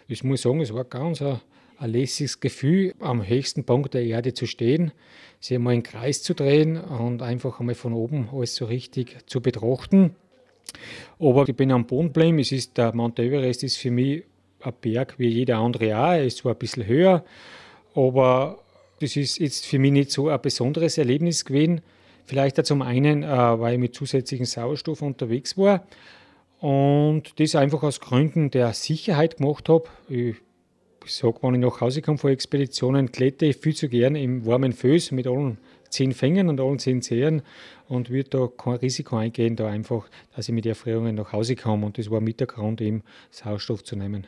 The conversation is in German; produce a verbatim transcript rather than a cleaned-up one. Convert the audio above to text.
Ich muss sagen, es war ganz ein, ein lässiges Gefühl, am höchsten Punkt der Erde zu stehen, sich einmal im Kreis zu drehen und einfach einmal von oben alles so richtig zu betrachten. Aber ich bin am Boden geblieben. Es ist, der Mount Everest ist für mich ein Berg wie jeder andere auch. Er ist zwar ein bisschen höher, aber das ist jetzt für mich nicht so ein besonderes Erlebnis gewesen. Vielleicht auch zum einen, äh, weil ich mit zusätzlichem Sauerstoff unterwegs war und das einfach aus Gründen der Sicherheit gemacht habe. Ich sage, wenn ich nach Hause komme von Expeditionen, kletter ich viel zu gern im warmen Fels mit allen zehn Fingern und allen zehn Zehen und würde da kein Risiko eingehen, da einfach, dass ich mit Erfrierungen nach Hause komme. Und das war mit der Grund, eben Sauerstoff zu nehmen.